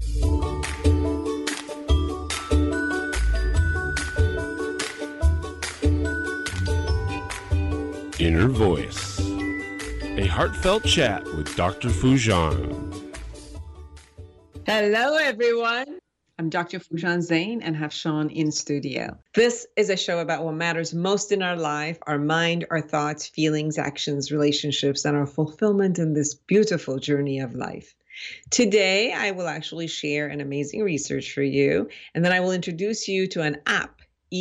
Inner Voice, a heartfelt chat with Dr. Foojan. Hello, everyone. I'm Dr. Foojan Zain and have Sean in studio. This is a show about what matters most in our life, our mind, our thoughts, feelings, actions, relationships, and our fulfillment in this beautiful journey of life. Today, I will actually share an amazing research for you, and then I will introduce you to an app,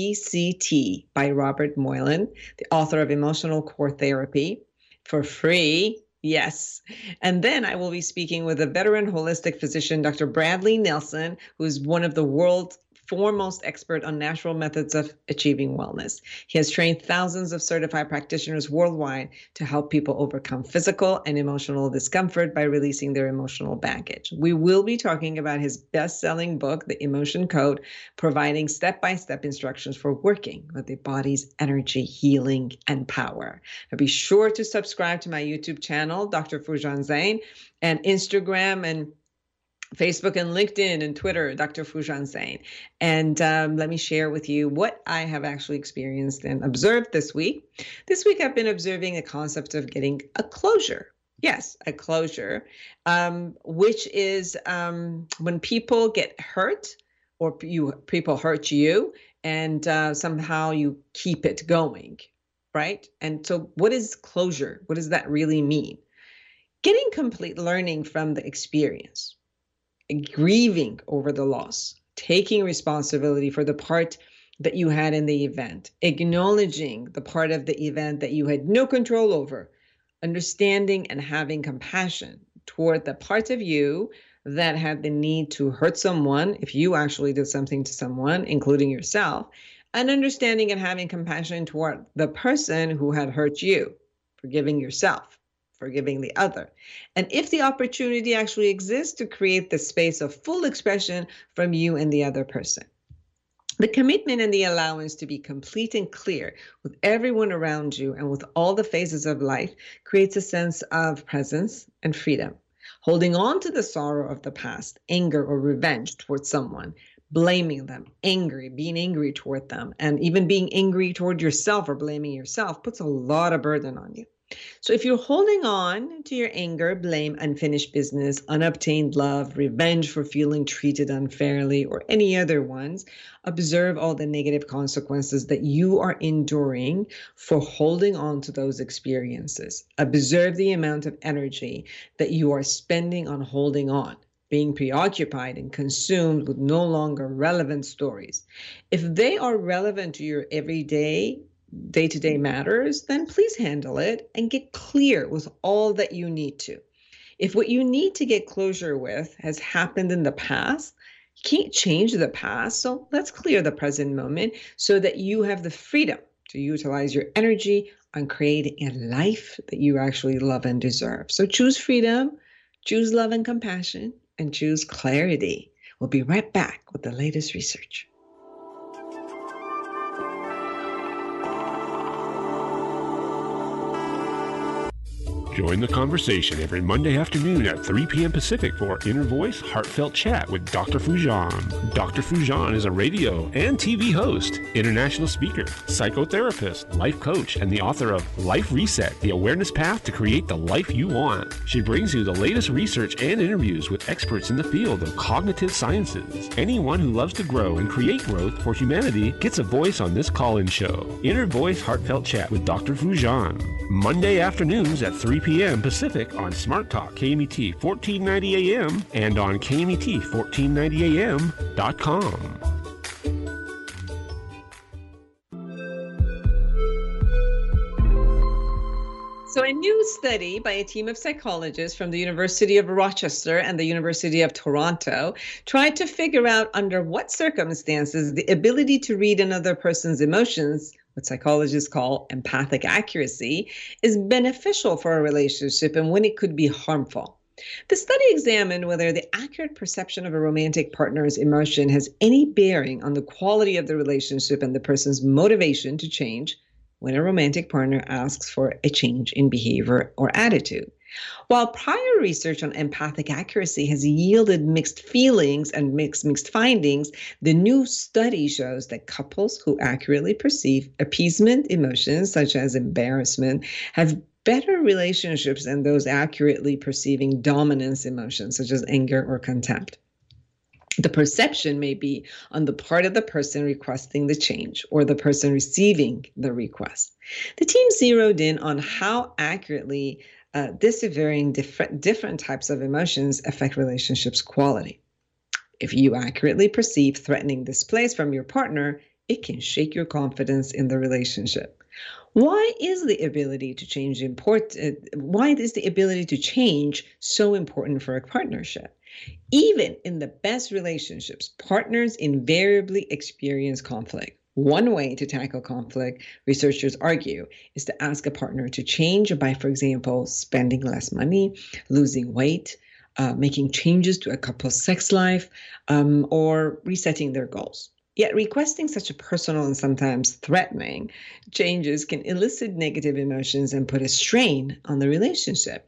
ECT by Robert Moylan, the author of Emotional Core Therapy, for free. Yes. And then I will be speaking with a veteran holistic physician, Dr. Bradley Nelson, who is one of the world's foremost expert on natural methods of achieving wellness. He has trained thousands of certified practitioners worldwide to help people overcome physical and emotional discomfort by releasing their emotional baggage. We will be talking about his best-selling book, The Emotion Code, providing step-by-step instructions for working with the body's energy, healing, and power. Now be sure to subscribe to my YouTube channel, Dr. Foojan Zain, and Instagram and Facebook and LinkedIn and Twitter, Dr. Foojan Zain. And let me share with you what I have actually experienced and observed this week. This week, I've been observing the concept of getting a closure. Yes, a closure, which is when people get hurt or people hurt you and somehow you keep it going, right? And so what is closure? What does that really mean? Getting complete learning from the experience. Grieving over the loss, taking responsibility for the part that you had in the event, acknowledging the part of the event that you had no control over, understanding and having compassion toward the parts of you that had the need to hurt someone, if you actually did something to someone, including yourself, and understanding and having compassion toward the person who had hurt you, forgiving yourself, forgiving the other. And if the opportunity actually exists, to create the space of full expression from you and the other person. The commitment and the allowance to be complete and clear with everyone around you and with all the phases of life creates a sense of presence and freedom. Holding on to the sorrow of the past, anger or revenge towards someone, blaming them, being angry toward them, and even being angry toward yourself or blaming yourself puts a lot of burden on you. So if you're holding on to your anger, blame, unfinished business, unobtained love, revenge for feeling treated unfairly, or any other ones, observe all the negative consequences that you are enduring for holding on to those experiences. Observe the amount of energy that you are spending on holding on, being preoccupied and consumed with no longer relevant stories. If they are relevant to your day-to-day matters, then please handle it and get clear with all that you need to. If what you need to get closure with has happened in the past, you can't change the past, so let's clear the present moment so that you have the freedom to utilize your energy on creating a life that you actually love and deserve. So choose freedom, choose love and compassion, and choose clarity. We'll be right back with the latest research. Join the conversation every Monday afternoon at 3 p.m. Pacific for Inner Voice Heartfelt Chat with Dr. Foojan. Dr. Foojan is a radio and TV host, international speaker, psychotherapist, life coach, and the author of Life Reset, The Awareness Path to Create the Life You Want. She brings you the latest research and interviews with experts in the field of cognitive sciences. Anyone who loves to grow and create growth for humanity gets a voice on this call-in show. Inner Voice Heartfelt Chat with Dr. Foojan. Monday afternoons at 3 p.m. Pacific on Smart Talk KMET 1490 AM and on KMET1490am.com. So a new study by a team of psychologists from the University of Rochester and the University of Toronto tried to figure out under what circumstances the ability to read another person's emotions, what psychologists call empathic accuracy, is beneficial for a relationship and when it could be harmful. The study examined whether the accurate perception of a romantic partner's emotion has any bearing on the quality of the relationship and the person's motivation to change when a romantic partner asks for a change in behavior or attitude. While prior research on empathic accuracy has yielded mixed feelings and mixed findings, the new study shows that couples who accurately perceive appeasement emotions, such as embarrassment, have better relationships than those accurately perceiving dominance emotions, such as anger or contempt. The perception may be on the part of the person requesting the change or the person receiving the request. The team zeroed in on how accurately this varying different types of emotions affect relationships' quality. If you accurately perceive threatening displays from your partner, it can shake your confidence in the relationship. Why is the ability to change so important for a partnership? Even in the best relationships, partners invariably experience conflict. One way to tackle conflict, researchers argue, is to ask a partner to change by, for example, spending less money, losing weight, making changes to a couple's sex life, or resetting their goals. Yet requesting such a personal and sometimes threatening changes can elicit negative emotions and put a strain on the relationship.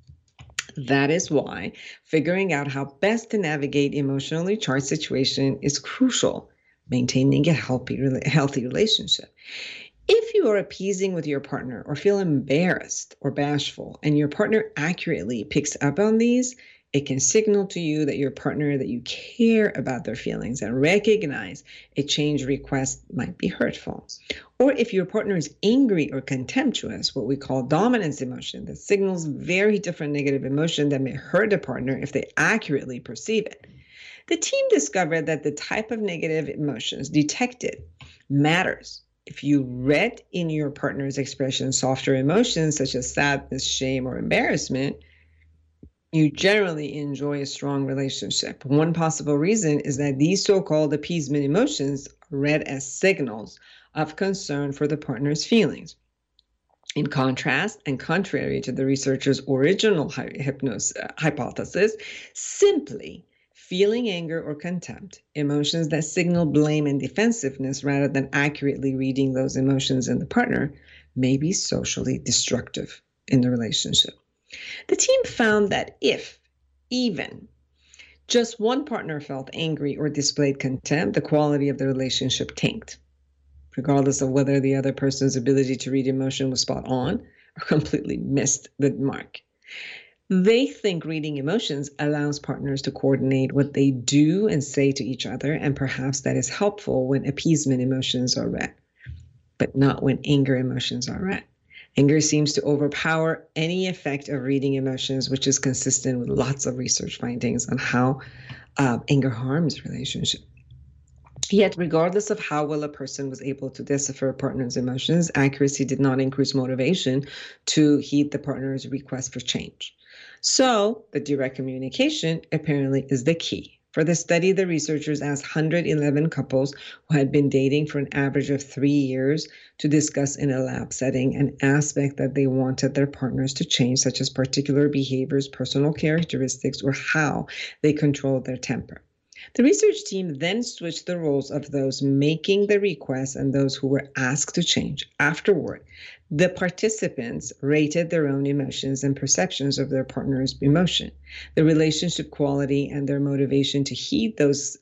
That is why figuring out how best to navigate emotionally charged situation is crucial, maintaining a healthy relationship. If you are appeasing with your partner or feel embarrassed or bashful, and your partner accurately picks up on these, it can signal to you that your partner that you care about their feelings and recognize a change request might be hurtful. Or if your partner is angry or contemptuous, what we call dominance emotion, that signals very different negative emotion that may hurt a partner if they accurately perceive it. The team discovered that the type of negative emotions detected matters. If you read in your partner's expression softer emotions such as sadness, shame, or embarrassment, you generally enjoy a strong relationship. One possible reason is that these so-called appeasement emotions are read as signals of concern for the partner's feelings. In contrast, and contrary to the researchers' original hypothesis, simply feeling anger or contempt, emotions that signal blame and defensiveness rather than accurately reading those emotions in the partner, may be socially destructive in the relationship. The team found that if even just one partner felt angry or displayed contempt, the quality of the relationship tanked, regardless of whether the other person's ability to read emotion was spot on or completely missed the mark. They think reading emotions allows partners to coordinate what they do and say to each other, and perhaps that is helpful when appeasement emotions are read, but not when anger emotions are read. Anger seems to overpower any effect of reading emotions, which is consistent with lots of research findings on how anger harms relationships. Yet, regardless of how well a person was able to decipher a partner's emotions, accuracy did not increase motivation to heed the partner's request for change. So, the direct communication apparently is the key. For the study, the researchers asked 111 couples who had been dating for an average of 3 years to discuss in a lab setting an aspect that they wanted their partners to change, such as particular behaviors, personal characteristics, or how they controlled their temper. The research team then switched the roles of those making the request and those who were asked to change. Afterward, the participants rated their own emotions and perceptions of their partner's emotion, the relationship quality, and their motivation to heed those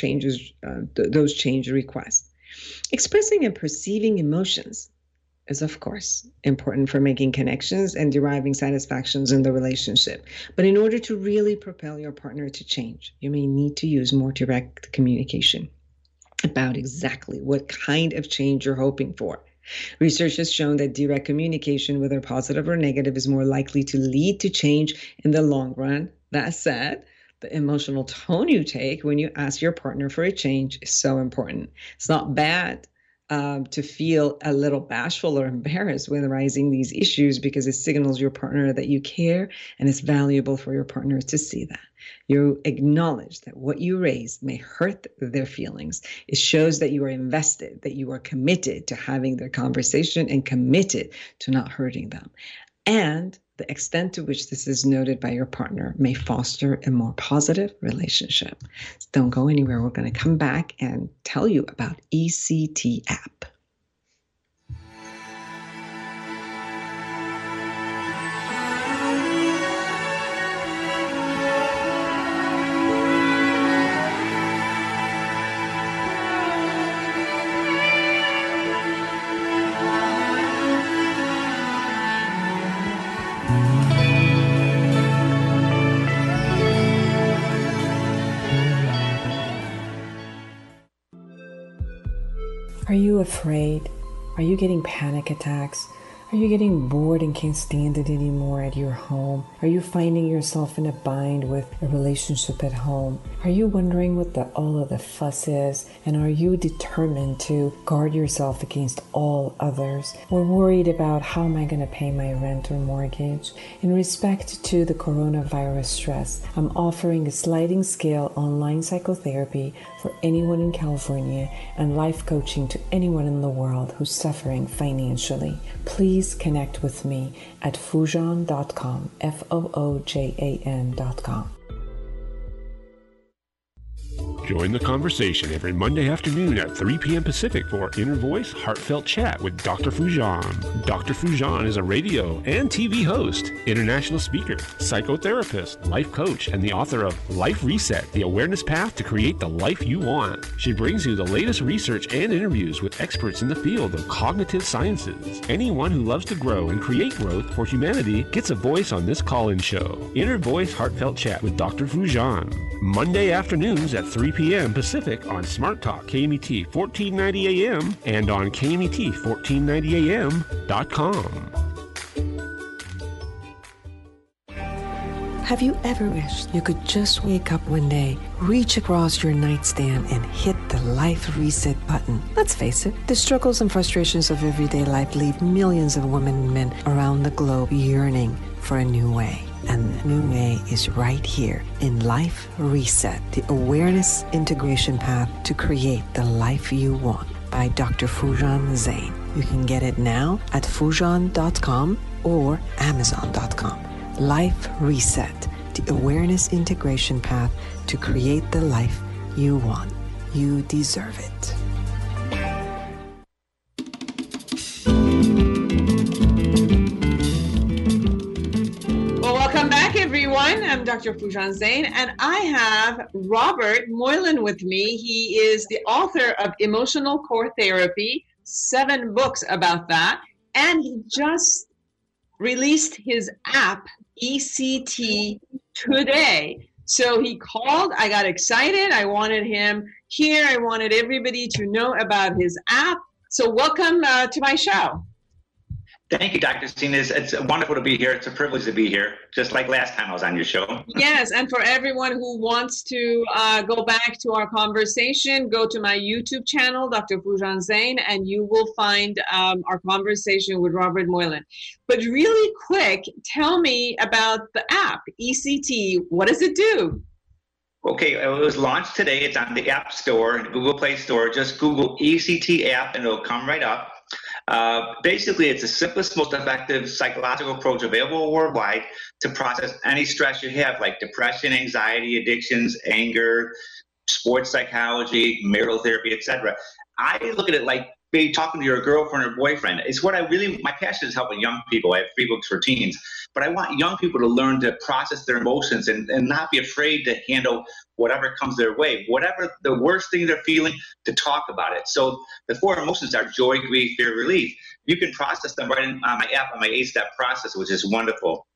change requests. Expressing and perceiving emotions is, of course, important for making connections and deriving satisfactions in the relationship. But in order to really propel your partner to change, you may need to use more direct communication about exactly what kind of change you're hoping for. Research has shown that direct communication, whether positive or negative, is more likely to lead to change in the long run. That said, the emotional tone you take when you ask your partner for a change is so important. It's not bad to feel a little bashful or embarrassed when raising these issues, because it signals your partner that you care, and it's valuable for your partner to see that. You acknowledge that what you raise may hurt their feelings. It shows that you are invested, that you are committed to having their conversation and committed to not hurting them. And the extent to which this is noted by your partner may foster a more positive relationship. So don't go anywhere. We're going to come back and tell you about ECT app. Are you afraid? Are you getting panic attacks? Are you getting bored and can't stand it anymore at your home? Are you finding yourself in a bind with a relationship at home? Are you wondering what all of the fuss is? And are you determined to guard yourself against all others? Or worried about how am I going to pay my rent or mortgage? In respect to the coronavirus stress, I'm offering a sliding scale online psychotherapy for anyone in California and life coaching to anyone in the world who's suffering financially. Please connect with me at foojan.com, FOOJAN.com. Join the conversation every Monday afternoon at 3 p.m. Pacific for Inner Voice Heartfelt Chat with Dr. Foojan. Dr. Foojan is a radio and TV host, international speaker, psychotherapist, life coach, and the author of Life Reset, The Awareness Path to Create the Life You Want. She brings you the latest research and interviews with experts in the field of cognitive sciences. Anyone who loves to grow and create growth for humanity gets a voice on this call-in show. Inner Voice Heartfelt Chat with Dr. Foojan. Monday afternoons at 3 p.m. Pacific on Smart Talk KMET 1490 AM and on KMET1490am.com. Have you ever wished you could just wake up one day, reach across your nightstand, and hit the life reset button? Let's face it, the struggles and frustrations of everyday life leave millions of women and men around the globe yearning for a new way. And the new way is right here in Life Reset, the awareness integration path to create the life you want by Dr. Foojan Zeine. You can get it now at foojan.com or amazon.com. Life Reset, the awareness integration path to create the life you want. You deserve it. Welcome back, everyone. I'm Dr. Foojan Zeine, and I have Robert Moylan with me. He is the author of Emotional Core Therapy, 7 books about that, and he just released his app, ECT, today. So he called, I got excited, I wanted him here, I wanted everybody to know about his app. So welcome to my show. Thank you, Dr. Zeine. It's wonderful to be here. It's a privilege to be here, just like last time I was on your show. Yes, and for everyone who wants to go back to our conversation, go to my YouTube channel, Dr. Foojan Zeine, and you will find our conversation with Robert Moylan. But really quick, tell me about the app, ECT. What does it do? Okay, it was launched today. It's on the App Store, Google Play Store. Just Google ECT app, and it'll come right up. Basically, it's the simplest, most effective psychological approach available worldwide to process any stress you have, like depression, anxiety, addictions, anger, sports psychology, marital therapy, etc. I look at it like maybe talking to your girlfriend or boyfriend. It's what my passion is helping young people. I have 3 books for teens, but I want young people to learn to process their emotions and not be afraid to handle whatever comes their way, whatever the worst thing they're feeling, to talk about it. So the 4 emotions are joy, grief, fear, relief. You can process them right on my app, on my 8-step process, which is wonderful.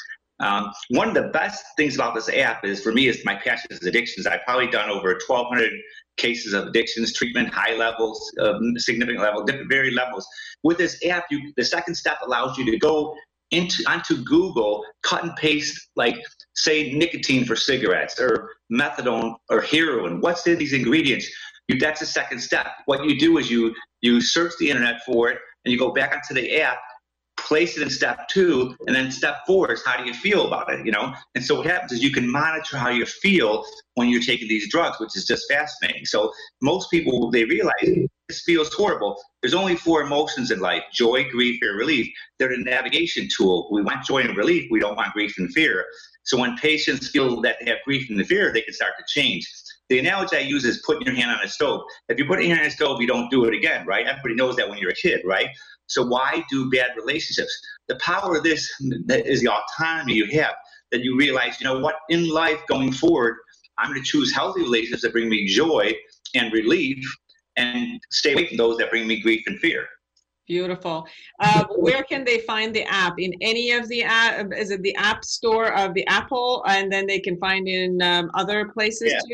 One of the best things about this app is, for me, is my passion is addictions. I've probably done over 1,200 cases of addictions treatment, high levels, significant level, different varied levels. With this app, the second step allows you to go onto Google, cut and paste, like say nicotine for cigarettes or methadone or heroin. What's in these ingredients? That's the second step. What you do is you search the internet for it, and you go back onto the app, place it in step 2, and then step 4 is how do you feel about it, And so what happens is you can monitor how you feel when you're taking these drugs, which is just fascinating. So most people, they realize this feels horrible. There's only 4 emotions in life: joy, grief, fear, relief. They're the navigation tool. We want joy and relief. We don't want grief and fear. So when patients feel that they have grief and fear, they can start to change. The analogy I use is putting your hand on a stove. If you put your hand on a stove, you don't do it again, right? Everybody knows that when you're a kid, right? So why do bad relationships? The power of this is the autonomy you have, that you realize, what, in life going forward, I'm going to choose healthy relationships that bring me joy and relief, and stay away from those that bring me grief and fear. Beautiful. Where can they find the app? In any of the app? Is it the App Store of the Apple, and then they can find in other places too?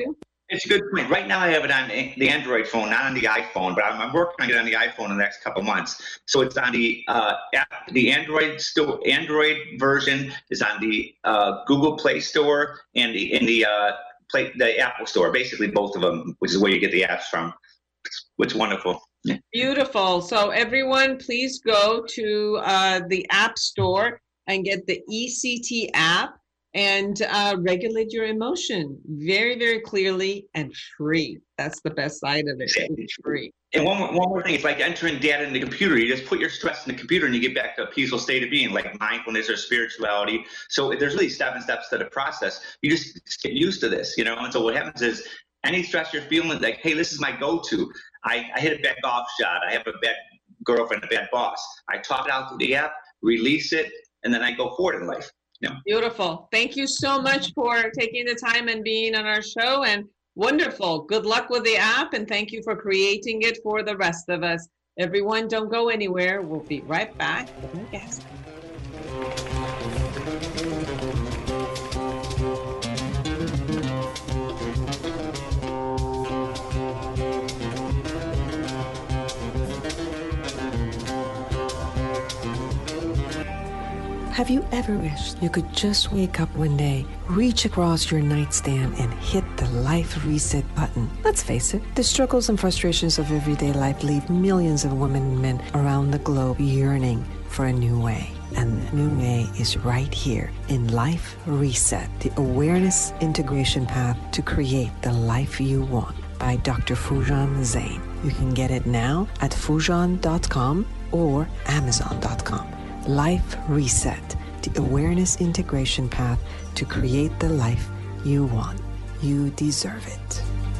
It's a good point. Right now, I have it on the Android phone, not on the iPhone, but I'm working on it on the iPhone in the next couple months. So it's on the app, the Android store. Android version is on the Google Play Store and the Apple Store. Basically, both of them, which is where you get the apps from. Which is wonderful. Yeah. Beautiful. So everyone, please go to the App Store and get the ECT app and regulate your emotion very, very clearly and free. That's the best side of it. It's free. And one more thing, it's like entering data in the computer. You just put your stress in the computer and you get back to a peaceful state of being, like mindfulness or spirituality. So there's really 7 steps to the process. You just get used to this, And so what happens is any stress you're feeling, like, hey, this is my go-to. I hit a bad golf shot. I have a bad girlfriend, a bad boss. I talk it out through the app, release it, and then I go forward in life. Beautiful. Thank you so much for taking the time and being on our show. And wonderful. Good luck with the app. And thank you for creating it for the rest of us. Everyone, don't go anywhere. We'll be right back with our guest. Have you ever wished you could just wake up one day, reach across your nightstand, and hit the life reset button? Let's face it, the struggles and frustrations of everyday life leave millions of women and men around the globe yearning for a new way. And the new way is right here in Life Reset, the awareness integration path to create the life you want by Dr. Foojan Zeine. You can get it now at foojan.com or amazon.com. Life Reset, the awareness integration path to create the life you want. You deserve it.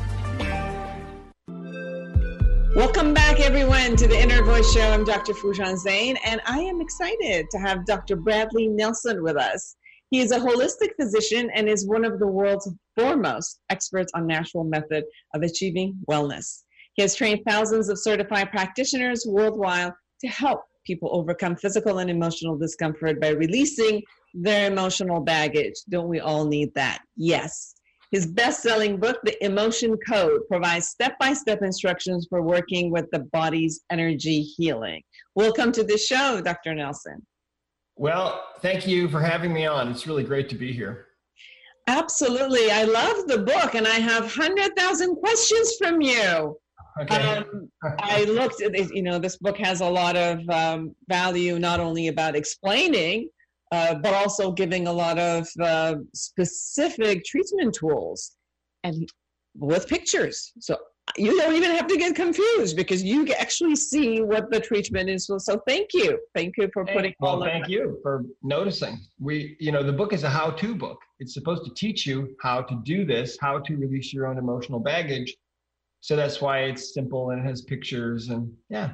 Welcome back, everyone, to the Inner Voice Show. I'm Dr. Foojan Zeine, and I am excited to have Dr. Bradley Nelson with us. He is a holistic physician and is one of the world's foremost experts on natural method of achieving wellness. He has trained thousands of certified practitioners worldwide to help people overcome physical and emotional discomfort by releasing their emotional baggage. Don't we all need that? Yes. His best-selling book, The Emotion Code, provides step-by-step instructions for working with the body's energy healing. Welcome to the show, Dr. Nelson. Well, thank you for having me on. It's really great to be here. Absolutely. I love the book, and I have 100,000 questions from you. Okay. I looked at it, this book has a lot of value, not only about explaining, but also giving a lot of specific treatment tools and with pictures. So you don't even have to get confused because you actually see what the treatment is. So thank you. Thank you for putting all of that. Thank you for noticing. The book is a how-to book. It's supposed to teach you how to do this, how to release your own emotional baggage. So that's why it's simple and it has pictures and yeah.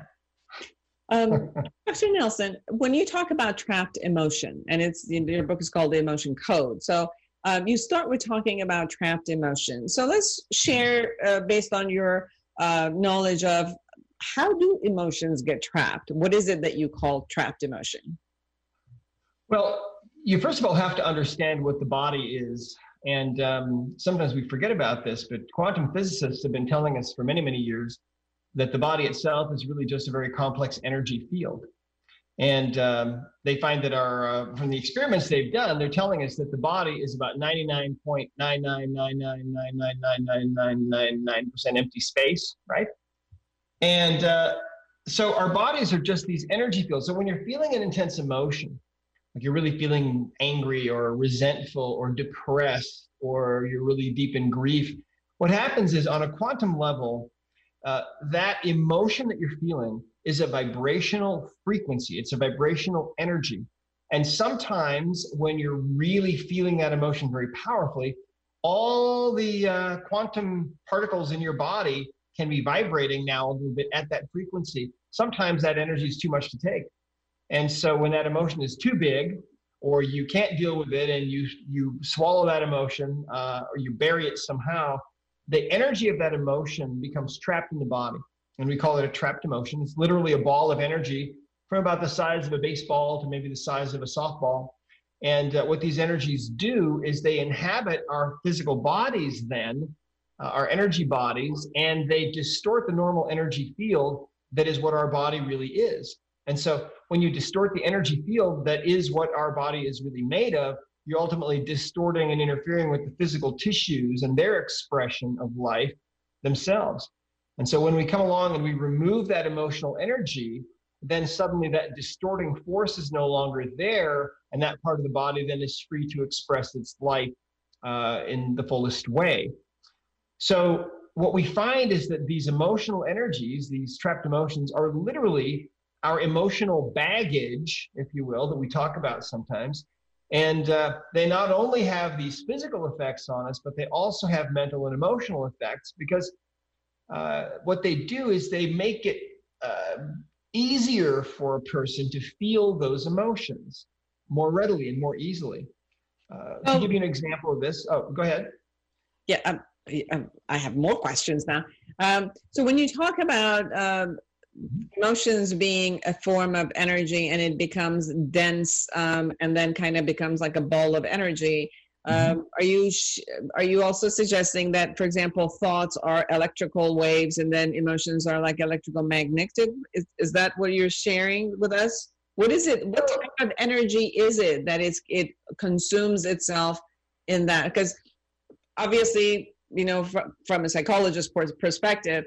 Dr. Nelson, when you talk about trapped emotion, and your book is called The Emotion Code. So you start with talking about trapped emotion. So let's share based on your knowledge of how do emotions get trapped? What is it that you call trapped emotion? Well, you first of all have to understand what the body is. And sometimes we forget about this, but quantum physicists have been telling us for many, many years that the body itself is really just a very complex energy field. And they find that from the experiments they've done, they're telling us that the body is about 99.999999999% empty space, right? And so our bodies are just these energy fields. So when you're feeling an intense emotion, like you're really feeling angry or resentful or depressed, or you're really deep in grief, what happens is on a quantum level, that emotion that you're feeling is a vibrational frequency. It's a vibrational energy. And sometimes when you're really feeling that emotion very powerfully, all the quantum particles in your body can be vibrating now a little bit at that frequency. Sometimes that energy is too much to take. And so when that emotion is too big, or you can't deal with it and you swallow that emotion or you bury it somehow, the energy of that emotion becomes trapped in the body. And we call it a trapped emotion. It's literally a ball of energy from about the size of a baseball to maybe the size of a softball. And what these energies do is they inhabit our physical bodies then our energy bodies, and they distort the normal energy field that is what our body really is. And so when you distort the energy field that is what our body is really made of, you're ultimately distorting and interfering with the physical tissues and their expression of life themselves. And so when we come along and we remove that emotional energy, then suddenly that distorting force is no longer there, and that part of the body then is free to express its life in the fullest way. So what we find is that these emotional energies, these trapped emotions, are literally our emotional baggage, if you will, that we talk about sometimes. And they not only have these physical effects on us, but they also have mental and emotional effects, because what they do is they make it easier for a person to feel those emotions more readily and more easily. To give you an example of this, go ahead. Yeah, I have more questions now. So when you talk about emotions being a form of energy and it becomes dense and then kind of becomes like a ball of energy, are you also suggesting that, for example, thoughts are electrical waves and then emotions are like electrical magnetic? Is that what you're sharing with us? What is it? What type of energy is it that it consumes itself in that? Because obviously, you know, from a psychologist's perspective,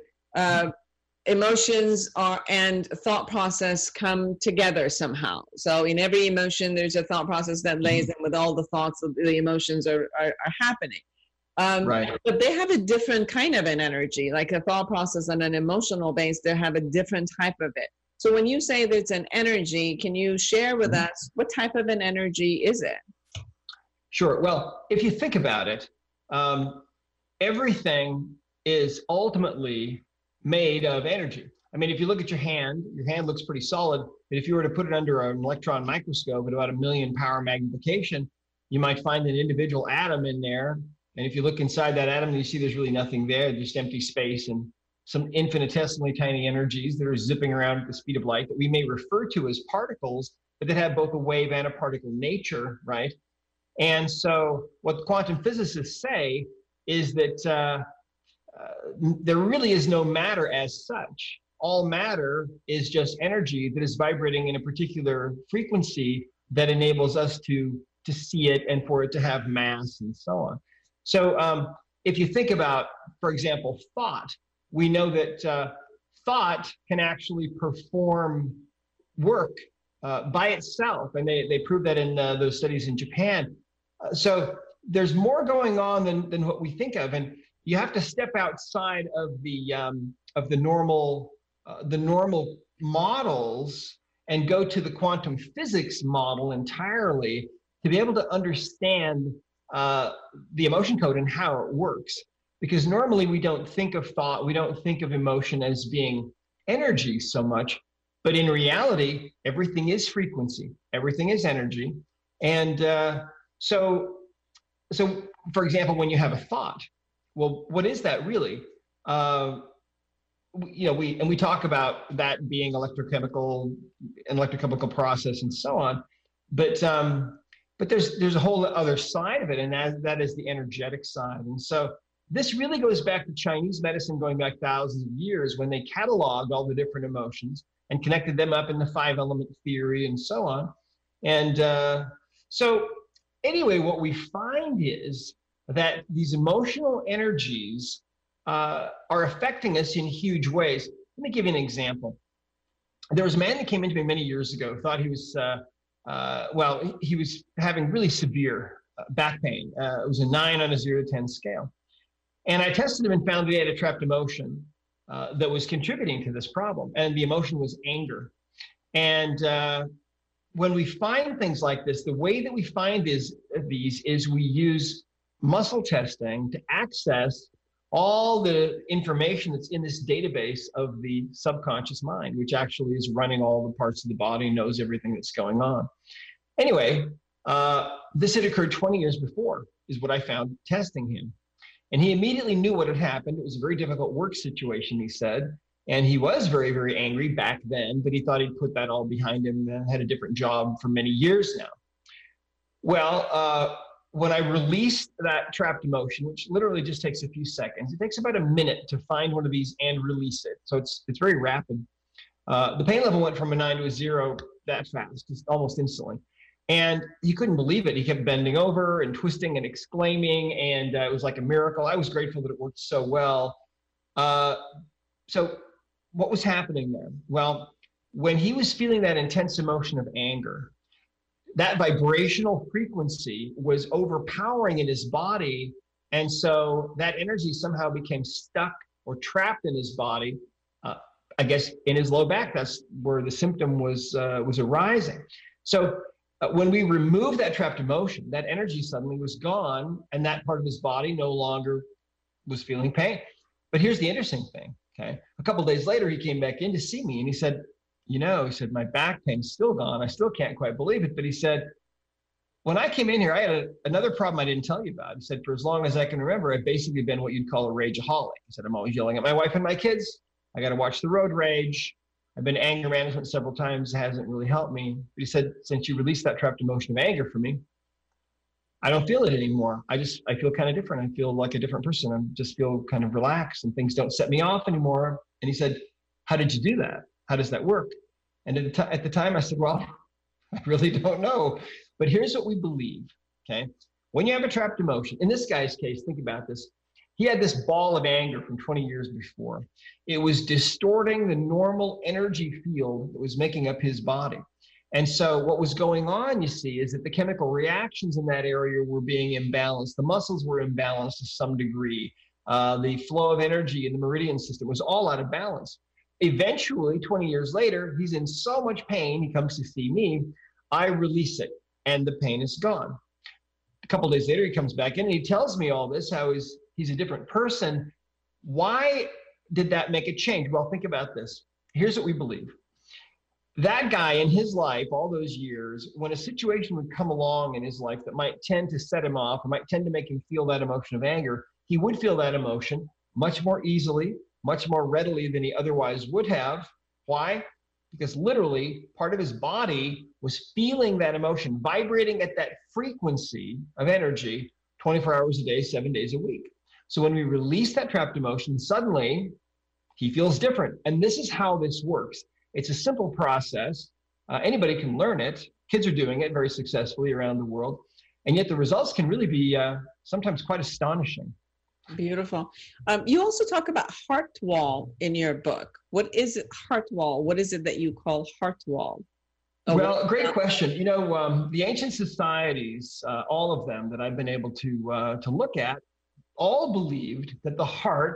emotions and thought process come together somehow. So in every emotion, there's a thought process that lays in with all the thoughts of the emotions are happening. Right. But they have a different kind of an energy, like a thought process on an emotional base. They have a different type of it. So when you say that it's an energy, can you share with us what type of an energy is it? Sure. Well, if you think about it, everything is ultimately made of energy. I mean, if you look at your hand looks pretty solid, but if you were to put it under an electron microscope at about 1 million power magnification, you might find an individual atom in there. And if you look inside that atom, you see there's really nothing there, just empty space and some infinitesimally tiny energies that are zipping around at the speed of light that we may refer to as particles, but that have both a wave and a particle nature, right? And so what quantum physicists say is that there really is no matter as such. All matter is just energy that is vibrating in a particular frequency that enables us to see it and for it to have mass and so on. So if you think about, for example, thought, we know that thought can actually perform work by itself, and they prove that in those studies in Japan. So there's more going on than what we think of, and you have to step outside of the normal models and go to the quantum physics model entirely to be able to understand the emotion code and how it works. Because normally we don't think of thought, we don't think of emotion as being energy so much, but in reality, everything is frequency, everything is energy. And so for example, when you have a thought, well, what is that really? We talk about that being electrochemical process and so on, but there's a whole other side of it, and that is the energetic side. And so this really goes back to Chinese medicine, going back thousands of years, when they cataloged all the different emotions and connected them up in the 5-element theory and so on. And so anyway, what we find is that these emotional energies are affecting us in huge ways. Let me give you an example. There was a man that came into me many years ago, thought he was, he was having really severe back pain. It was a 9 on a 0 to 10 scale. And I tested him and found that he had a trapped emotion that was contributing to this problem. And the emotion was anger. And when we find things like this, the way that we find these is we use muscle testing to access all the information that's in this database of the subconscious mind, which actually is running all the parts of the body, knows everything that's going on. Anyway, this had occurred 20 years before, is what I found testing him. And he immediately knew what had happened. It was a very difficult work situation, he said. And he was very, very angry back then, but he thought he'd put that all behind him and had a different job for many years now. Well, when I released that trapped emotion, which literally just takes a few seconds, it takes about a minute to find one of these and release it. So it's very rapid. The pain level went from a 9 to a 0 that fast, just almost instantly. And he couldn't believe it. He kept bending over and twisting and exclaiming, and it was like a miracle. I was grateful that it worked so well. So what was happening there? Well, when he was feeling that intense emotion of anger, that vibrational frequency was overpowering in his body. And so that energy somehow became stuck or trapped in his body, I guess in his low back. That's where the symptom was arising. So when we removed that trapped emotion, that energy suddenly was gone, and that part of his body no longer was feeling pain. But here's the interesting thing, okay? A couple of days later, he came back in to see me, and he said, my back pain's still gone. I still can't quite believe it. But he said, when I came in here, I had another problem I didn't tell you about. He said, for as long as I can remember, I've basically been what you'd call a rageaholic. He said, I'm always yelling at my wife and my kids. I got to watch the road rage. I've been anger management several times. It hasn't really helped me. But he said, since you released that trapped emotion of anger for me, I don't feel it anymore. I feel kind of different. I feel like a different person. I just feel kind of relaxed and things don't set me off anymore. And he said, how did you do that? How does that work? And at the time I said, well, I really don't know. But here's what we believe, okay? When you have a trapped emotion, in this guy's case, think about this. He had this ball of anger from 20 years before. It was distorting the normal energy field that was making up his body. And so what was going on, you see, is that the chemical reactions in that area were being imbalanced. The muscles were imbalanced to some degree. The flow of energy in the meridian system was all out of balance. Eventually, 20 years later, he's in so much pain, he comes to see me, I release it, and the pain is gone. A couple of days later, he comes back in and he tells me all this, how he's a different person. Why did that make a change? Well, think about this. Here's what we believe. That guy in his life, all those years, when a situation would come along in his life that might tend to set him off, or might tend to make him feel that emotion of anger, he would feel that emotion much more easily, much more readily than he otherwise would have. Why? Because literally part of his body was feeling that emotion, vibrating at that frequency of energy 24 hours a day, 7 days a week. So when we release that trapped emotion, suddenly he feels different. And this is how this works. It's a simple process. Anybody can learn it. Kids are doing it very successfully around the world. And yet the results can really be sometimes quite astonishing. Beautiful. You also talk about heart wall in your book. What is it, heart wall? What is it that you call heart wall? Well, great question. The ancient societies, all of them that I've been able to look at, all believed that the heart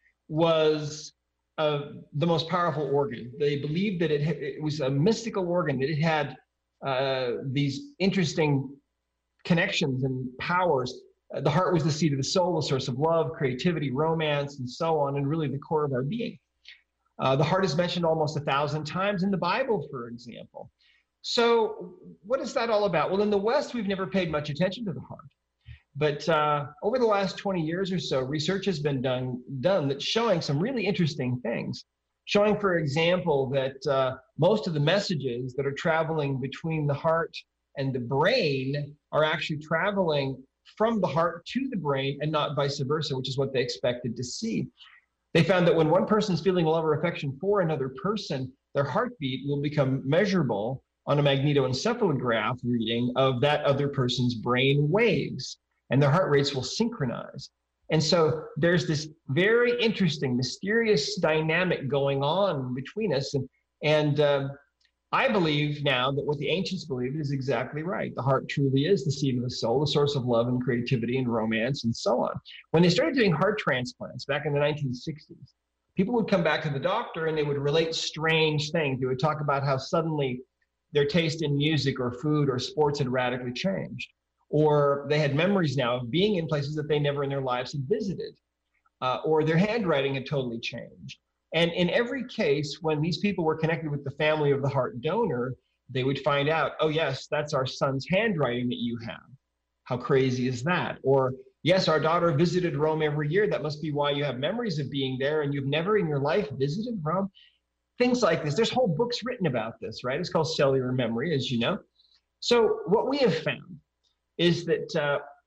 was the most powerful organ. They believed that it was a mystical organ, that it had these interesting connections and powers. The heart was the seat of the soul, the source of love, creativity, romance, and so on, and really the core of our being. The heart is mentioned almost 1,000 times in the Bible, for example. So what is that all about? Well, in the West, we've never paid much attention to the heart. But over the last 20 years or so, research has been done that's showing some really interesting things. Showing, for example, that most of the messages that are traveling between the heart and the brain are actually traveling from the heart to the brain and not vice versa, which is what they expected to see. They found that when one person is feeling love or affection for another person, their heartbeat will become measurable on a magnetoencephalograph reading of that other person's brain waves, and their heart rates will synchronize. And so there's this very interesting, mysterious dynamic going on between us. And I believe now that what the ancients believed is exactly right. The heart truly is the seat of the soul, the source of love and creativity and romance and so on. When they started doing heart transplants back in the 1960s, people would come back to the doctor and they would relate strange things. They would talk about how suddenly their taste in music or food or sports had radically changed. Or they had memories now of being in places that they never in their lives had visited. Or their handwriting had totally changed. And in every case, when these people were connected with the family of the heart donor, they would find out, oh, yes, that's our son's handwriting that you have. How crazy is that? Or, yes, our daughter visited Rome every year. That must be why you have memories of being there and you've never in your life visited Rome. Things like this. There's whole books written about this, right? It's called cellular memory, as you know. So what we have found is that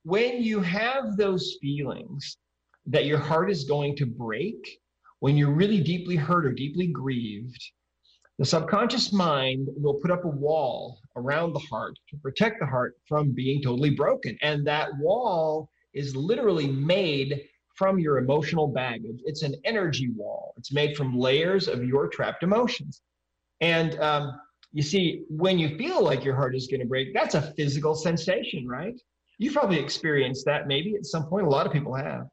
when you have those feelings that your heart is going to break, when you're really deeply hurt or deeply grieved, the subconscious mind will put up a wall around the heart to protect the heart from being totally broken. And that wall is literally made from your emotional baggage. It's an energy wall. It's made from layers of your trapped emotions. And you see, when you feel like your heart is going to break, that's a physical sensation, right? You've probably experienced that maybe at some point. A lot of people have.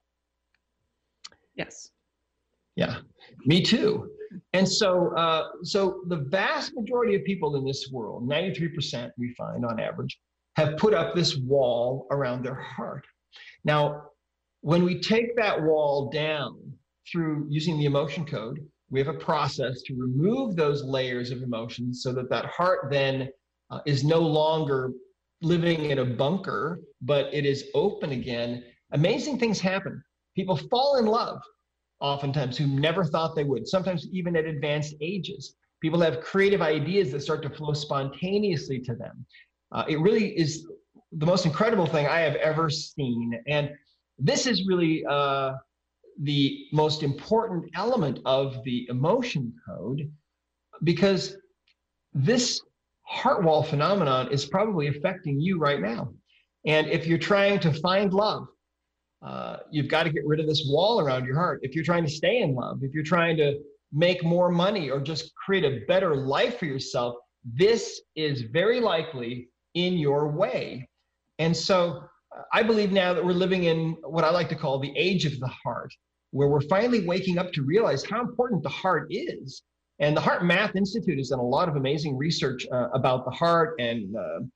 Yes. Yeah, me too. And so the vast majority of people in this world, 93% we find on average, have put up this wall around their heart. Now, when we take that wall down through using the emotion code, we have a process to remove those layers of emotions so that that heart then is no longer living in a bunker, but it is open again. Amazing things happen. People fall in love, oftentimes, who never thought they would, sometimes even at advanced ages. People have creative ideas that start to flow spontaneously to them. It really is the most incredible thing I have ever seen. And this is really the most important element of the emotion code, because this heart wall phenomenon is probably affecting you right now. And if you're trying to find love, you've got to get rid of this wall around your heart. If you're trying to stay in love, if you're trying to make more money or just create a better life for yourself, this is very likely in your way. And so I believe now that we're living in what I like to call the age of the heart, where we're finally waking up to realize how important the heart is. And the Heart Math Institute has done a lot of amazing research about the heart and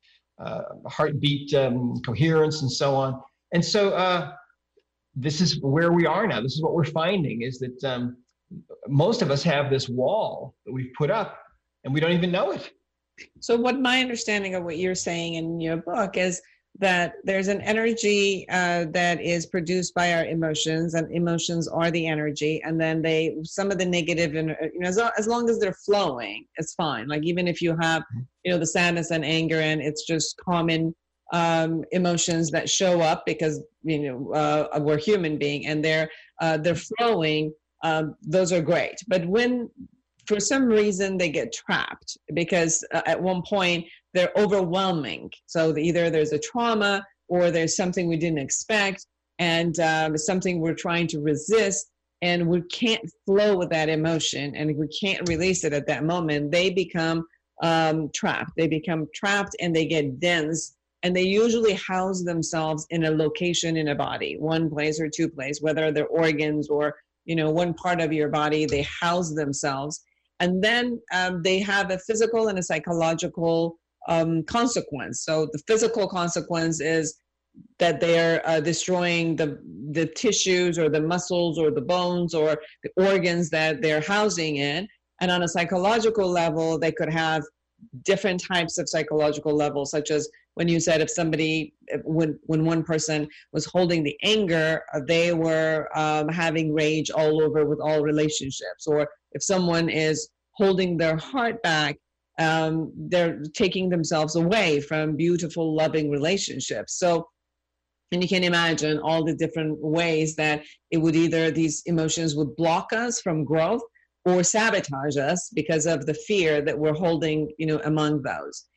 heartbeat coherence and so on. And so this is where we are now. This is what we're finding, is that most of us have this wall that we've put up and we don't even know it. So what my understanding of what you're saying in your book is that there's an energy that is produced by our emotions, and emotions are the energy. And then some of the negative, as long as they're flowing, it's fine. Like even if you have, the sadness and anger, and it's just common emotions that show up because, we're human being and they're flowing, those are great. But when for some reason they get trapped because at one point they're overwhelming. So either there's a trauma or there's something we didn't expect, and something we're trying to resist, and we can't flow with that emotion and we can't release it at that moment. They become trapped. They become trapped and they get dense, and they usually house themselves in a location in a body, one place or two places, whether they're organs or, one part of your body, they house themselves. And then they have a physical and a psychological consequence. So the physical consequence is that they're destroying the tissues or the muscles or the bones or the organs that they're housing in. And on a psychological level, they could have different types of psychological levels, such as when you said when one person was holding the anger, they were having rage all over with all relationships. Or if someone is holding their heart back, they're taking themselves away from beautiful, loving relationships. So, and you can imagine all the different ways that it would these emotions would block us from growth or sabotage us because of the fear that we're holding, among those.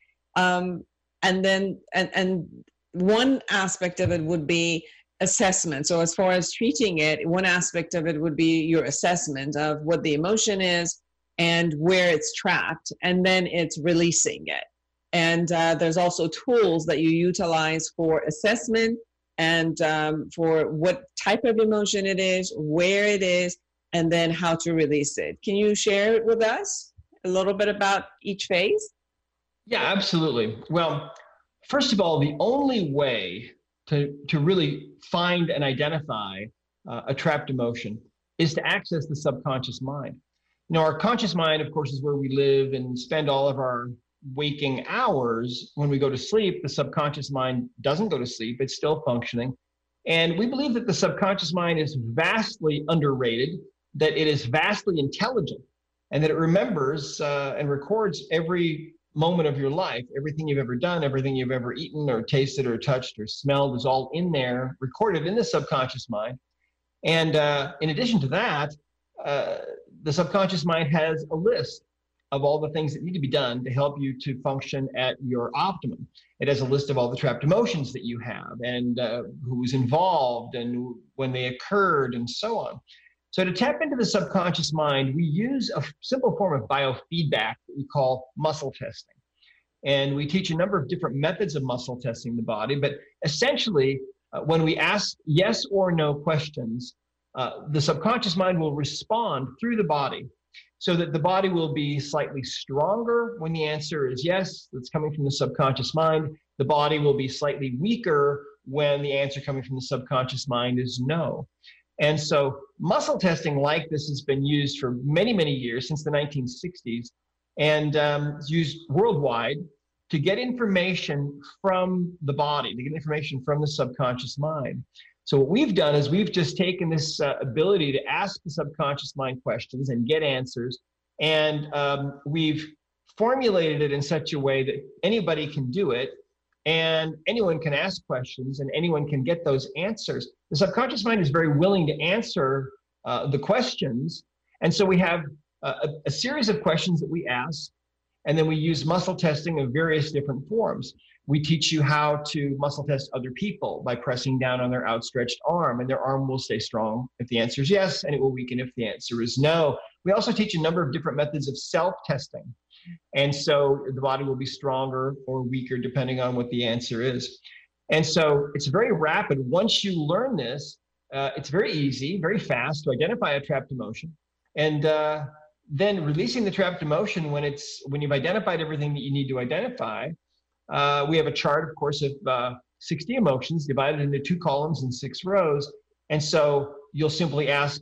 And then one aspect of it would be assessment. So as far as treating it, one aspect of it would be your assessment of what the emotion is and where it's trapped, and then it's releasing it. And there's also tools that you utilize for assessment and for what type of emotion it is, where it is, and then how to release it. Can you share it with us a little bit about each phase? Yeah, absolutely. Well, first of all, the only way to really find and identify a trapped emotion is to access the subconscious mind. Our conscious mind, of course, is where we live and spend all of our waking hours. When we go to sleep, the subconscious mind doesn't go to sleep. It's still functioning. And we believe that the subconscious mind is vastly underrated, that it is vastly intelligent, and that it remembers and records every moment of your life. Everything you've ever done, everything you've ever eaten or tasted or touched or smelled is all in there, recorded in the subconscious mind. And in addition to that, the subconscious mind has a list of all the things that need to be done to help you to function at your optimum. It has a list of all the trapped emotions that you have and who was involved and when they occurred and so on. So to tap into the subconscious mind, we use a simple form of biofeedback that we call muscle testing. And we teach a number of different methods of muscle testing the body, but essentially when we ask yes or no questions, the subconscious mind will respond through the body so that the body will be slightly stronger when the answer is yes, that's coming from the subconscious mind. The body will be slightly weaker when the answer coming from the subconscious mind is no. And so muscle testing like this has been used for many, many years, since the 1960s, and it's used worldwide to get information from the body, to get information from the subconscious mind. So what we've done is we've just taken this ability to ask the subconscious mind questions and get answers, and we've formulated it in such a way that anybody can do it, and anyone can ask questions, and anyone can get those answers. The subconscious mind is very willing to answer the questions, and so we have a series of questions that we ask, and then we use muscle testing of various different forms. We teach you how to muscle test other people by pressing down on their outstretched arm, and their arm will stay strong if the answer is yes, and it will weaken if the answer is no. We also teach a number of different methods of self-testing. And so the body will be stronger or weaker depending on what the answer is. And so it's very rapid. Once you learn this, it's very easy, very fast to identify a trapped emotion. And then releasing the trapped emotion when you've identified everything that you need to identify. We have a chart, of course, of 60 emotions divided into 2 columns and 6 rows. And so you'll simply ask,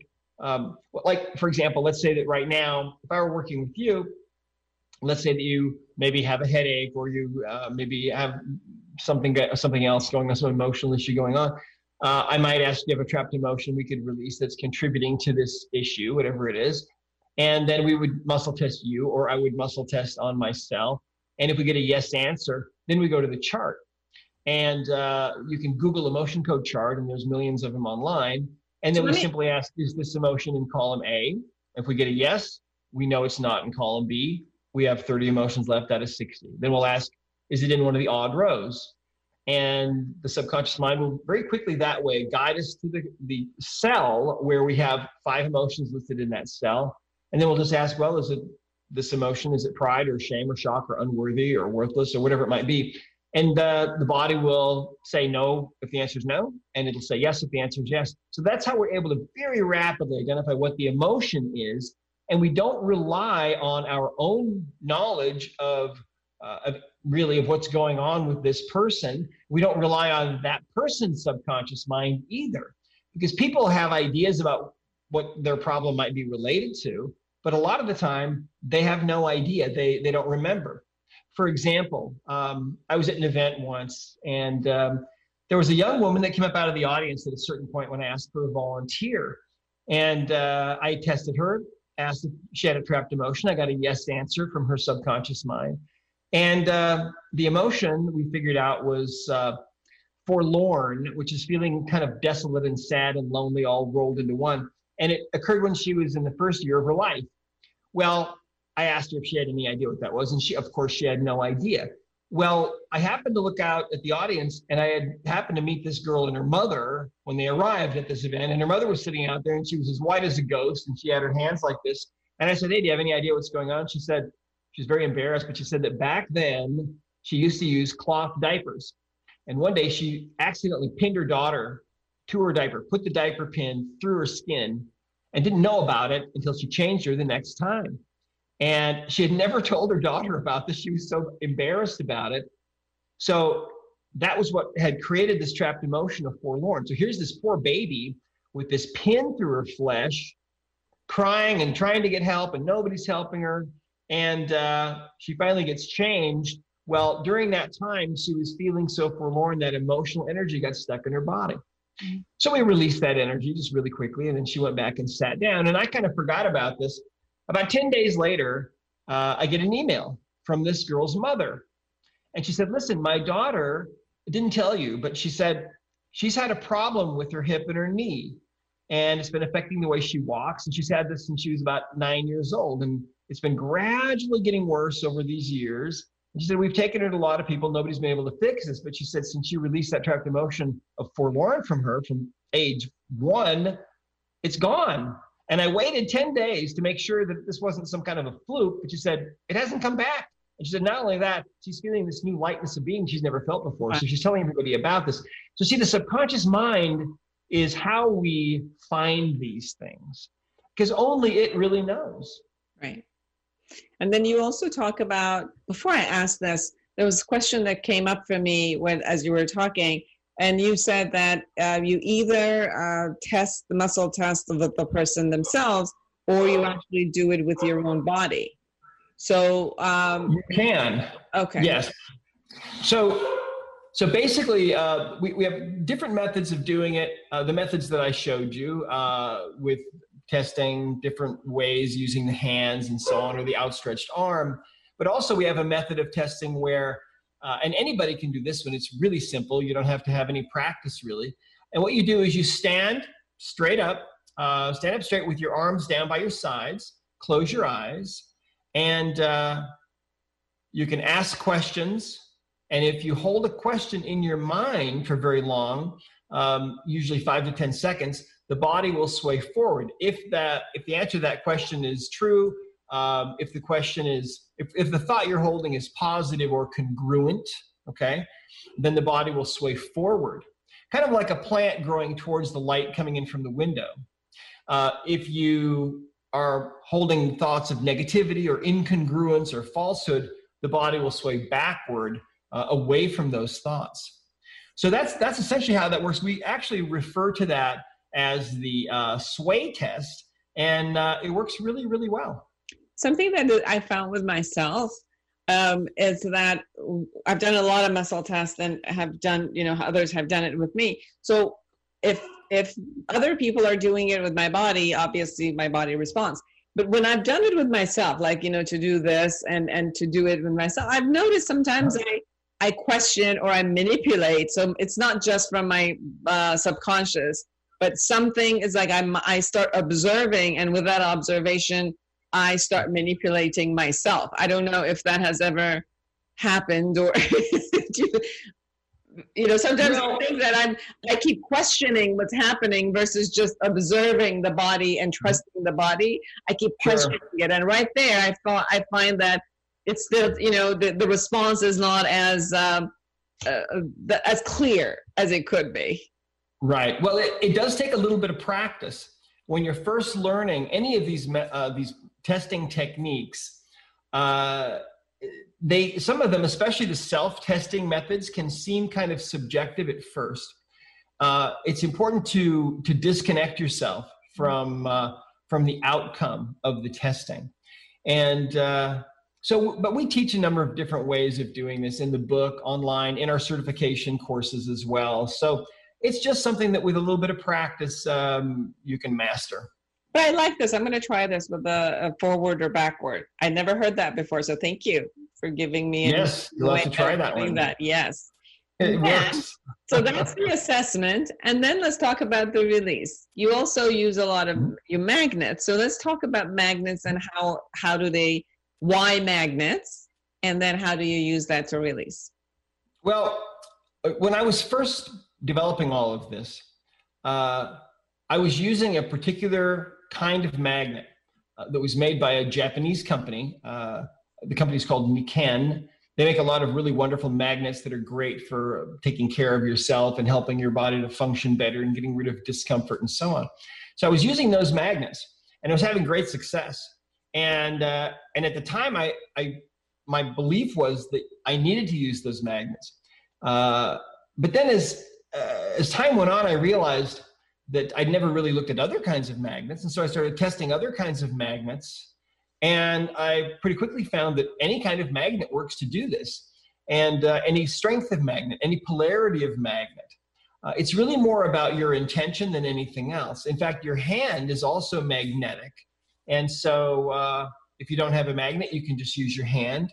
like, for example, let's say that right now, if I were working with you, let's say that you maybe have a headache, or you maybe have something else going on, some emotional issue going on. I might ask, do you have a trapped emotion we could release that's contributing to this issue, whatever it is. And then we would muscle test you, or I would muscle test on myself. And if we get a yes answer, then we go to the chart. And you can Google emotion code chart, and there's millions of them online. And then we simply ask, is this emotion in column A? If we get a yes, we know it's not in column B. We have 30 emotions left out of 60. Then we'll ask, is it in one of the odd rows? And the subconscious mind will very quickly that way guide us to the cell where we have 5 emotions listed in that cell. And then we'll just ask, well, is it this emotion? Is it pride or shame or shock or unworthy or worthless or whatever it might be? And the body will say no if the answer is no, and it'll say yes if the answer is yes. So that's how we're able to very rapidly identify what the emotion is. And we don't rely on our own knowledge of what's going on with this person. We don't rely on that person's subconscious mind either, because people have ideas about what their problem might be related to, but a lot of the time they have no idea. They don't remember. For example, I was at an event once, and there was a young woman that came up out of the audience at a certain point when I asked for a volunteer. And I tested her, asked if she had a trapped emotion. I got a yes answer from her subconscious mind. And the emotion we figured out was forlorn, which is feeling kind of desolate and sad and lonely all rolled into one. And it occurred when she was in the first year of her life. Well, I asked her if she had any idea what that was. And of course, she had no idea. Well, I happened to look out at the audience, and I had happened to meet this girl and her mother when they arrived at this event. And her mother was sitting out there, and she was as white as a ghost, and she had her hands like this. And I said, hey, do you have any idea what's going on? She said, she's very embarrassed, but she said that back then she used to use cloth diapers. And one day she accidentally pinned her daughter to her diaper, put the diaper pin through her skin, and didn't know about it until she changed her the next time. And she had never told her daughter about this. She was so embarrassed about it. So that was what had created this trapped emotion of forlorn. So here's this poor baby with this pin through her flesh, crying and trying to get help, and nobody's helping her. And she finally gets changed. Well, during that time, she was feeling so forlorn that emotional energy got stuck in her body. So we released that energy just really quickly, and then she went back and sat down. And I kind of forgot about this. About 10 days later, I get an email from this girl's mother. And she said, listen, my daughter, I didn't tell you, but she said she's had a problem with her hip and her knee. And it's been affecting the way she walks. And she's had this since she was about 9 years old. And it's been gradually getting worse over these years. And she said, we've taken her to a lot of people. Nobody's been able to fix this. But she said, since you released that trapped emotion of forlorn from her from age 1, it's gone. And I waited 10 days to make sure that this wasn't some kind of a fluke. But she said, it hasn't come back. And she said, not only that, she's feeling this new lightness of being she's never felt before. So she's telling everybody about this. So see, the subconscious mind is how we find these things, because only it really knows. Right. And then you also talk about, before I asked this, there was a question that came up for me as you were talking, and you said that you either test the muscle test of the person themselves, or you actually do it with your own body. So you can. Okay. Yes. So basically, we have different methods of doing it. The methods that I showed you with testing different ways using the hands and so on, or the outstretched arm. But also we have a method of testing where, and anybody can do this one. It's really simple. You don't have to have any practice really. And what you do is you stand straight up, straight with your arms down by your sides, close your eyes, and you can ask questions. And if you hold a question in your mind for very long, usually 5 to 10 seconds, the body will sway forward. If the answer to that question is true, if the question is, if the thought you're holding is positive or congruent, okay, then the body will sway forward. Kind of like a plant growing towards the light coming in from the window. If you are holding thoughts of negativity or incongruence or falsehood, the body will sway backward away from those thoughts. So that's essentially how that works. We actually refer to that as the sway test, and it works really, really well. Something that I found with myself is that I've done a lot of muscle tests and have done, others have done it with me. So if other people are doing it with my body, obviously my body responds. But when I've done it with myself, like, to do this and to do it with myself, I've noticed sometimes I question or I manipulate. So it's not just from my subconscious, but something is like I start observing, and with that observation, I start manipulating myself. I don't know if that has ever happened, or sometimes I think that I keep questioning what's happening versus just observing the body and trusting the body. I keep questioning it, and right there, I find that it's still, the response is not as clear as it could be. Right. Well, it does take a little bit of practice when you're first learning any of these testing techniques. Some of them, especially the self-testing methods, can seem kind of subjective at first. It's important to disconnect yourself from the outcome of the testing, and but we teach a number of different ways of doing this in the book, online, in our certification courses as well. So it's just something that with a little bit of practice, you can master. But I like this. I'm going to try this with a forward or backward. I never heard that before. So thank you for giving me you'll have to try that one. Yes. It works. So that's the assessment. And then let's talk about the release. You also use a lot of your magnets. So let's talk about magnets and why magnets? And then how do you use that to release? Well, when I was first developing all of this, I was using a particular kind of magnet that was made by a Japanese company. The company is called Niken. They make a lot of really wonderful magnets that are great for taking care of yourself and helping your body to function better and getting rid of discomfort and so on. So I was using those magnets, and I was having great success. And at the time, my belief was that I needed to use those magnets. But then as time went on, I realized that I'd never really looked at other kinds of magnets. And so I started testing other kinds of magnets. And I pretty quickly found that any kind of magnet works to do this. And any strength of magnet, any polarity of magnet. It's really more about your intention than anything else. In fact, your hand is also magnetic. And so if you don't have a magnet, you can just use your hand.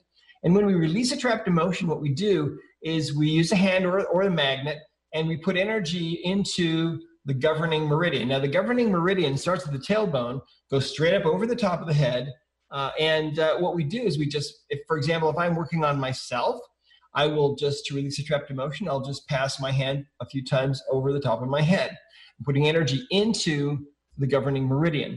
And when we release a trapped emotion, what we do is we use a hand or a magnet, and we put energy into the governing meridian. Now, the governing meridian starts at the tailbone, goes straight up over the top of the head. What we do is for example, if I'm working on myself, I will just, to release a trapped emotion, I'll just pass my hand a few times over the top of my head, putting energy into the governing meridian.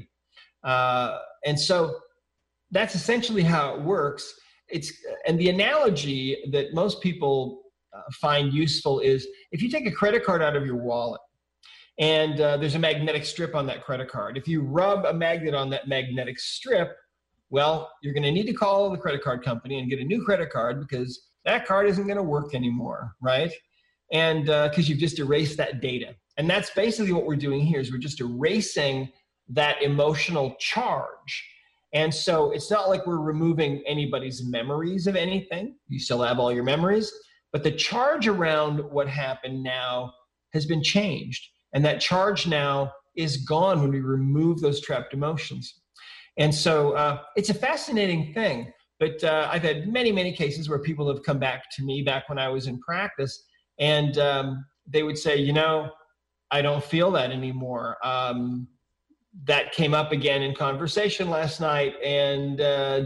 And so that's essentially how it works. And the analogy that most people find useful is if you take a credit card out of your wallet and there's a magnetic strip on that credit card. If you rub a magnet on that magnetic strip, well, you're going to need to call the credit card company and get a new credit card because that card isn't going to work anymore, right? And because you've just erased that data. And that's basically what we're doing here is we're just erasing that emotional charge. And so it's not like we're removing anybody's memories of anything. You still have all your memories, but the charge around what happened now has been changed. And that charge now is gone when we remove those trapped emotions. And so it's a fascinating thing. But I've had many, many cases where people have come back to me back when I was in practice, and they would say, I don't feel that anymore. That came up again in conversation last night, and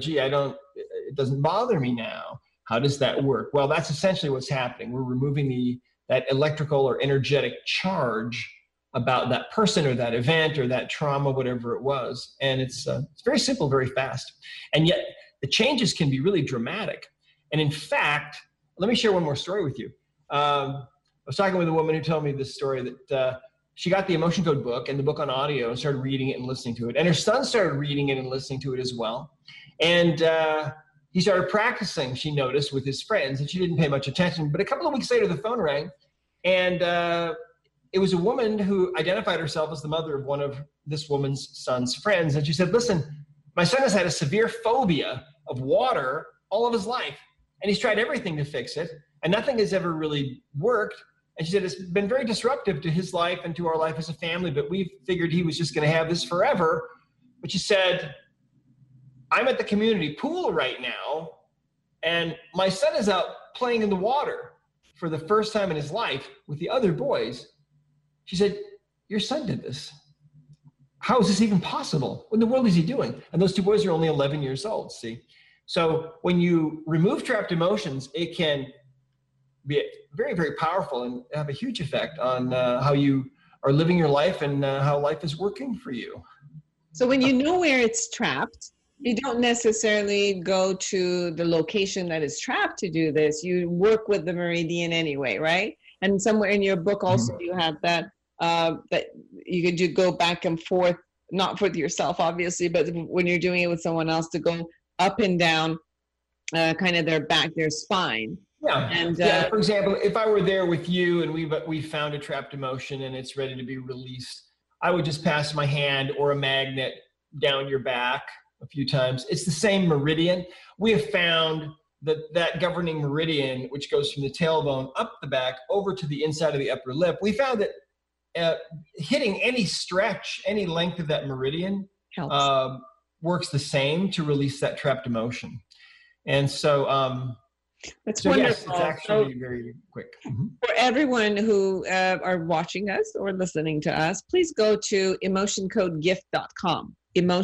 it doesn't bother me now. How does that work? Well, that's essentially what's happening. We're removing that electrical or energetic charge about that person or that event or that trauma, whatever it was. And it's very simple, very fast. And yet the changes can be really dramatic. And in fact, let me share one more story with you. I was talking with a woman who told me this story that she got the Emotion Code book and the book on audio and started reading it and listening to it. And her son started reading it and listening to it as well. And he started practicing, she noticed, with his friends, and she didn't pay much attention. But a couple of weeks later, the phone rang, and it was a woman who identified herself as the mother of one of this woman's son's friends. And she said, listen, my son has had a severe phobia of water all of his life. And he's tried everything to fix it. And nothing has ever really worked. And she said, it's been very disruptive to his life and to our life as a family. But we figured he was just going to have this forever. But she said, I'm at the community pool right now. And my son is out playing in the water for the first time in his life with the other boys. She said, your son did this. How is this even possible? What in the world is he doing? And those two boys are only 11 years old, see? So when you remove trapped emotions, it can be very, very powerful and have a huge effect on how you are living your life and how life is working for you. So when you know where it's trapped, you don't necessarily go to the location that is trapped to do this. You work with the meridian anyway, right? And somewhere in your book also you have that that you could do go back and forth, not with yourself obviously, but when you're doing it with someone else, to go up and down kind of their back, their spine. Yeah. And for example, if I were there with you and we found a trapped emotion and it's ready to be released, I would just pass my hand or a magnet down your back a few times. It's the same meridian. We have found that governing meridian, which goes from the tailbone up the back over to the inside of the upper lip, we found that hitting any stretch, any length of that meridian works the same to release that trapped emotion. And so that's wonderful. Yes, it's actually very quick. Mm-hmm. For everyone who are watching us or listening to us, please go to emotioncodegift.com.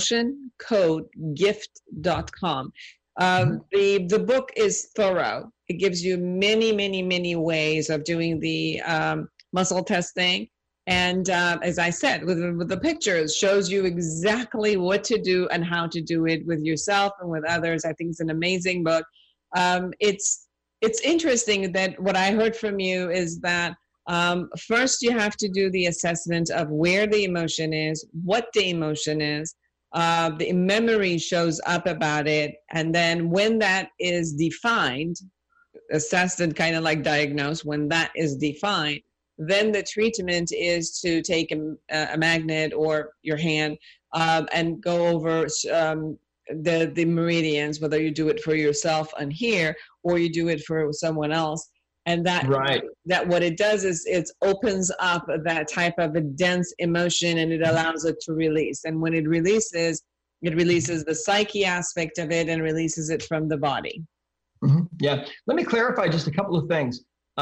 emotioncodegift.com. The book is thorough. It gives you many, many, many ways of doing the muscle testing. And as I said, with the pictures, shows you exactly what to do and how to do it with yourself and with others. I think it's an amazing book. It's interesting that what I heard from you is that first you have to do the assessment of where the emotion is, what the emotion is, the memory shows up about it, and then when that is defined, assessed and kind of like diagnosed, when that is defined, then the treatment is to take a magnet or your hand and go over the meridians, whether you do it for yourself on here or you do it for someone else. And that what it does is it opens up that type of a dense emotion and it allows it to release. And when it releases the psyche aspect of it and releases it from the body. Yeah. Let me clarify just a couple of things.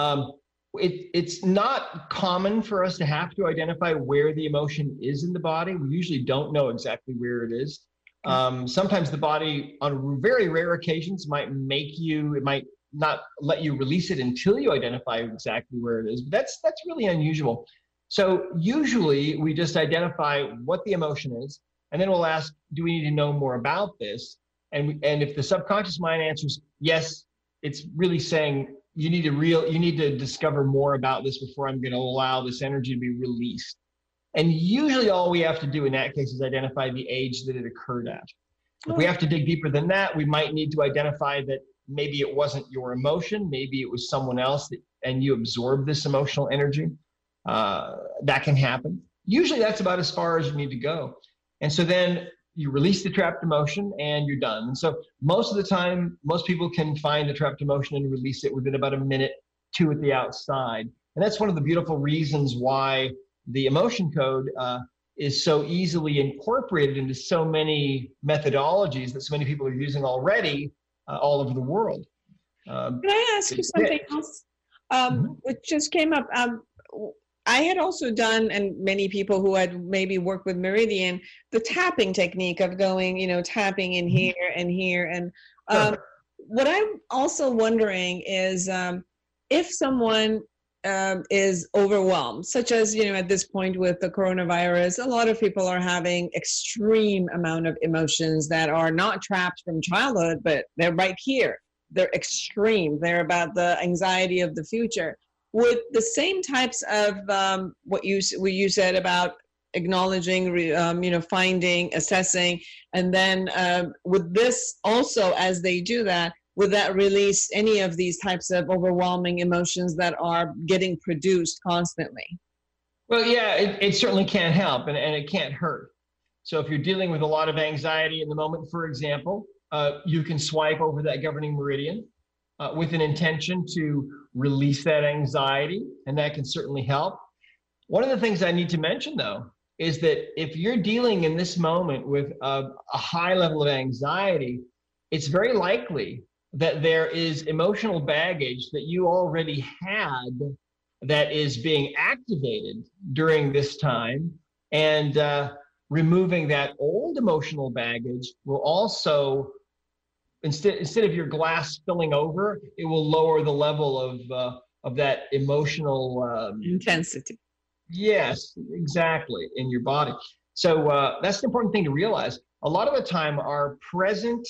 It's not common for us to have to identify where the emotion is in the body. We usually don't know exactly where it is. Sometimes the body, on very rare occasions, it might not let you release it until you identify exactly where it is. But that's really unusual. So usually we just identify what the emotion is, and then we'll ask, do we need to know more about this? And if the subconscious mind answers yes, it's really saying you need to discover more about this before I'm going to allow this energy to be released. And usually all we have to do in that case is identify the age that it occurred at. If we have to dig deeper than that, we might need to identify that maybe it wasn't your emotion, maybe it was someone else and you absorbed this emotional energy. That can happen. Usually that's about as far as you need to go. And so then you release the trapped emotion and you're done. And so most of the time, most people can find the trapped emotion and release it within about a minute, 2 at the outside. And that's one of the beautiful reasons why the emotion code is so easily incorporated into so many methodologies that so many people are using already all over the world. Can I ask you something else? Which just came up. I had also done, and many people who had maybe worked with Meridian, the tapping technique of going, tapping in here and here. And what I'm also wondering is if someone is overwhelmed, such as, at this point with the coronavirus, a lot of people are having extreme amount of emotions that are not trapped from childhood, but they're right here. They're extreme. They're about the anxiety of the future. Would the same types of what you said about acknowledging, finding, assessing, and then would this also, as they do that, would that release any of these types of overwhelming emotions that are getting produced constantly? Well, yeah, it certainly can help, and it can't hurt. So if you're dealing with a lot of anxiety in the moment, for example, you can swipe over that governing meridian with an intention to release that anxiety, and that can certainly help. One of the things I need to mention, though, is that if you're dealing in this moment with a high level of anxiety, it's very likely that there is emotional baggage that you already had that is being activated during this time, and removing that old emotional baggage will also, instead of your glass spilling over, it will lower the level of that emotional intensity. Yes, exactly, in your body. So that's the important thing to realize. A lot of the time, our present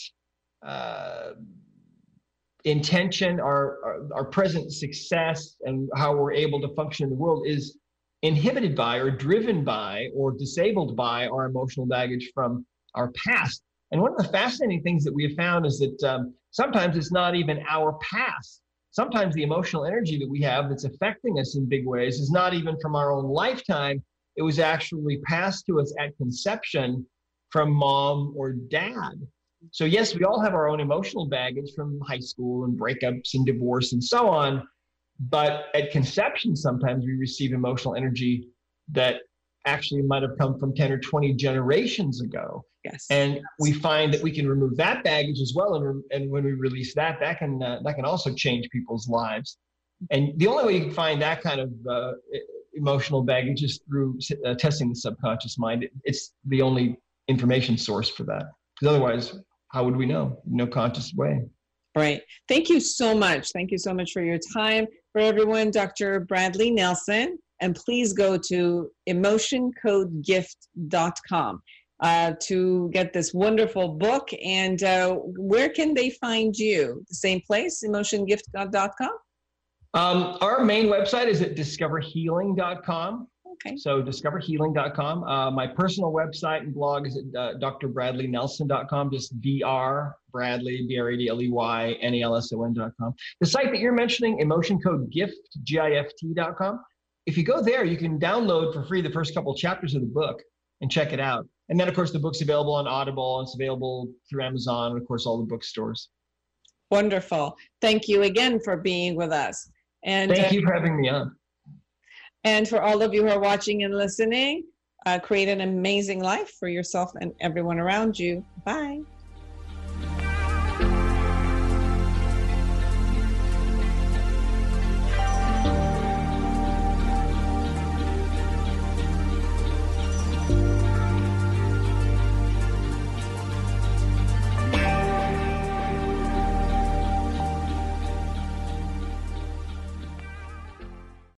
intention, our present success, and how we're able to function in the world is inhibited by, or driven by, or disabled by our emotional baggage from our past. And one of the fascinating things that we have found is that sometimes it's not even our past. Sometimes the emotional energy that we have that's affecting us in big ways is not even from our own lifetime. It was actually passed to us at conception from mom or dad. So yes, we all have our own emotional baggage from high school and breakups and divorce and so on. But at conception, sometimes we receive emotional energy that actually might have come from 10 or 20 generations ago. Yes. And we find that we can remove that baggage as well. And when we release that can also change people's lives. And the only way you can find that kind of emotional baggage is through testing the subconscious mind. It's the only information source for that. Because otherwise, how would we know? No conscious way. Right. Thank you so much. Thank you so much for your time. For everyone, Dr. Bradley Nelson, and please go to emotioncodegift.com to get this wonderful book. And where can they find you? The same place, emotiongift.com? Our main website is at discoverhealing.com. Okay. So discoverhealing.com. My personal website and blog is at drbradleynelson.com, just drbradley, BRADLEYNELSON.com. The site that you're mentioning, emotioncodegift.com. If you go there, you can download for free the first couple chapters of the book and check it out. And then, of course, the book's available on Audible. It's available through Amazon and, of course, all the bookstores. Wonderful. Thank you again for being with us. And thank you for having me on. And for all of you who are watching and listening, create an amazing life for yourself and everyone around you. Bye.